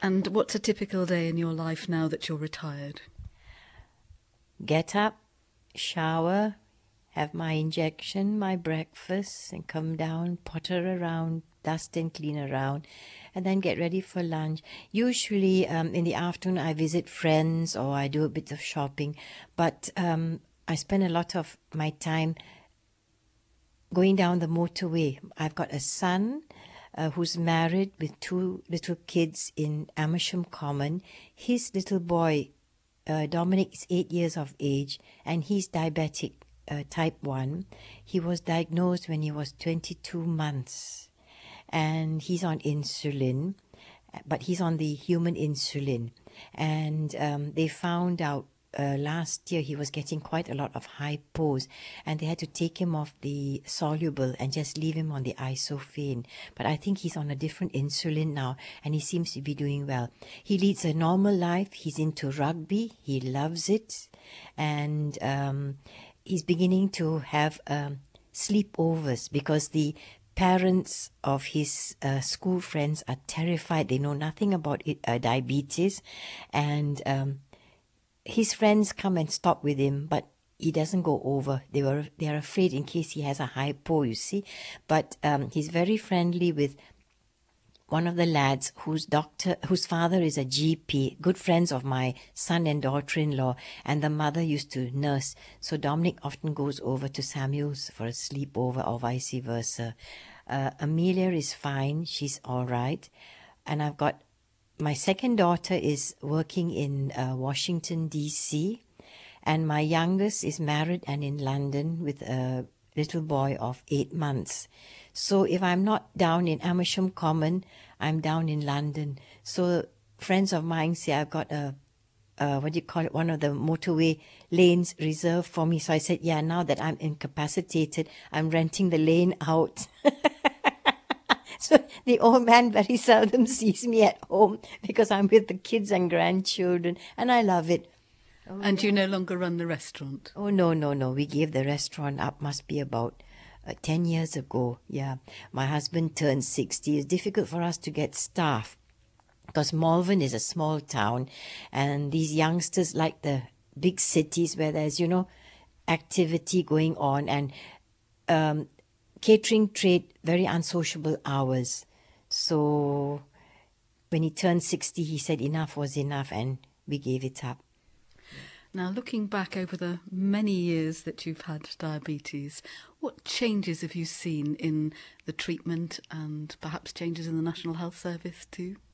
And what's a typical day in your life now that you're retired? Get up, shower, have my injection, my breakfast, and come down, potter around, dust and clean around, and then get ready for lunch. Usually in the afternoon I visit friends or I do a bit of shopping, but I spend a lot of my time going down the motorway. I've got a son who's married with two little kids in Amersham Common. His little boy, Dominic, is 8 years of age, and he's diabetic, type 1. He was diagnosed when he was 22 months, and he's on insulin, but he's on the human insulin. And they found out last year he was getting quite a lot of hypos, and they had to take him off the soluble and just leave him on the isophane. But I think he's on a different insulin now, and he seems to be doing well. He leads a normal life. He's into rugby. He loves it. And he's beginning to have sleepovers because the parents of his school friends are terrified. They know nothing about diabetes, and his friends come and stop with him, but he doesn't go over. They are afraid in case he has a hypo, you see. But he's very friendly with one of the lads whose father is a GP, good friends of my son and daughter-in-law, and the mother used to nurse. So Dominic often goes over to Samuel's for a sleepover or vice versa. Amelia is fine. She's all right. And I've got my second daughter is working in Washington, D.C., and my youngest is married and in London with a little boy of 8 months. So if I'm not down in Amersham Common, I'm down in London. So friends of mine say I've got one of the motorway lanes reserved for me. So I said, yeah, now that I'm incapacitated, I'm renting the lane out. So the old man very seldom sees me at home because I'm with the kids and grandchildren, and I love it. And you no longer run the restaurant? Oh, no. We gave the restaurant up, must be about 10 years ago. Yeah. My husband turned 60. It's difficult for us to get staff because Malvern is a small town, and these youngsters like the big cities where there's, activity going on, and catering trade, very unsociable hours. So when he turned 60, he said enough was enough, and we gave it up. Now, looking back over the many years that you've had diabetes, what changes have you seen in the treatment and perhaps changes in the National Health Service too?